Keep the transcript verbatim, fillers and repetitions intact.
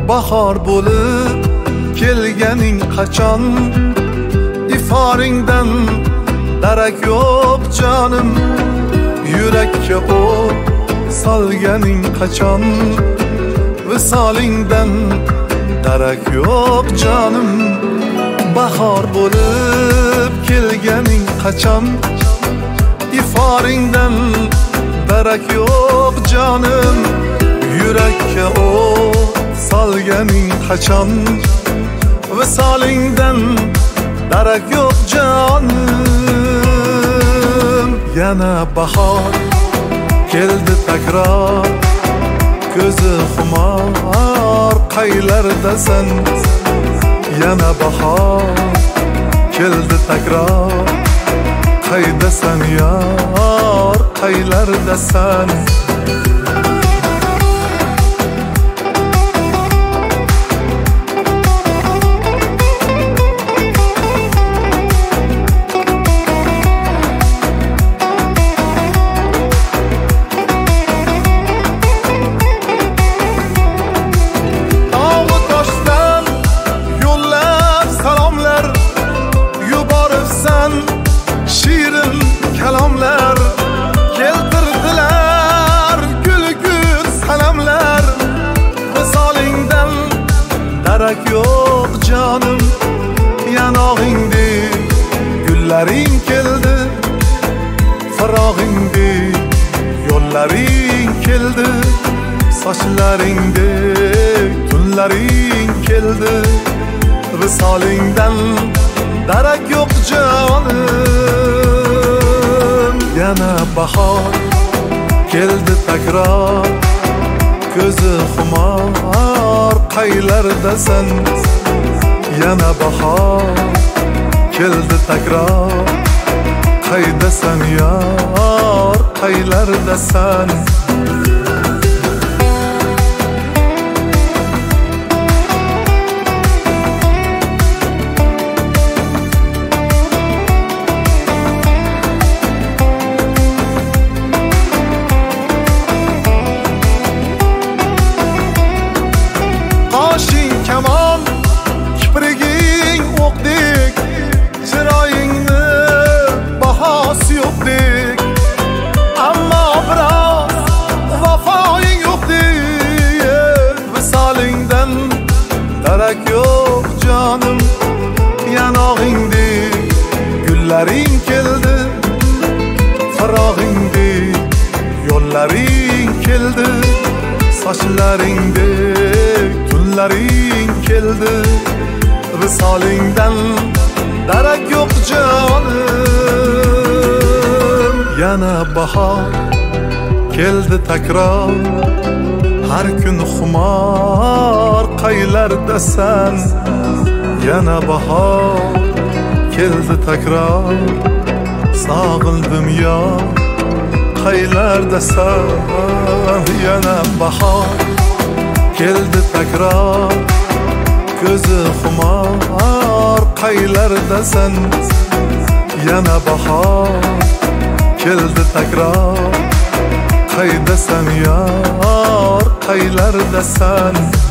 bahor bo'lib kelganing qachon, iforingdan darak yo'q jonim, yurakka o't solganing qachon, visolingdan darak yo'q jonim. Bahor bo'lib kelganing qachon, iforingdan darak yo'q jonim, yurakka o't solganing qachon, visolingdan darak yo'q jonim. Yana bahor keldi takror, ko'zi xumor qaylardasan. Yana bahor keldi takror, qaydasan yor, qaylardasan. Kalomlar keltirdilar gul-gul salamlar, visolingdan darak yo'q jonim. Yanog'ingdek gullaring keldi, firog'ingdek yo'llaring keldi, sochlaringdek tunlaring keldi, visolingdan darak yo'q jonim. Yana bahor keldi takror, ko'zi xumor qaylardasan. Yana bahor keldi takror, qaydasan yor, qaylardasan. Qoshing kamon, kipriging o'qdek, chiroyingni bahosi yo'qdek, ammo biroz vafoing yo'qdek. Visolingdan darak yo'q jonim. Yanog'ingdek gullaring keldi, firog'ingdek yo'llaring keldi, sochlaringdek tunlaring keldi, visolingdan darak yo'q jonim. Yana bahor keldi takror, har kun xumor qaylardasan. Yana bahor keldi takror, sog'indim yor, qaylardasan. Yana bahor keldi takror, ko'zi xumor qaylardasan. Yana bahor keldi takror, qaydasan yor, qaylardasan.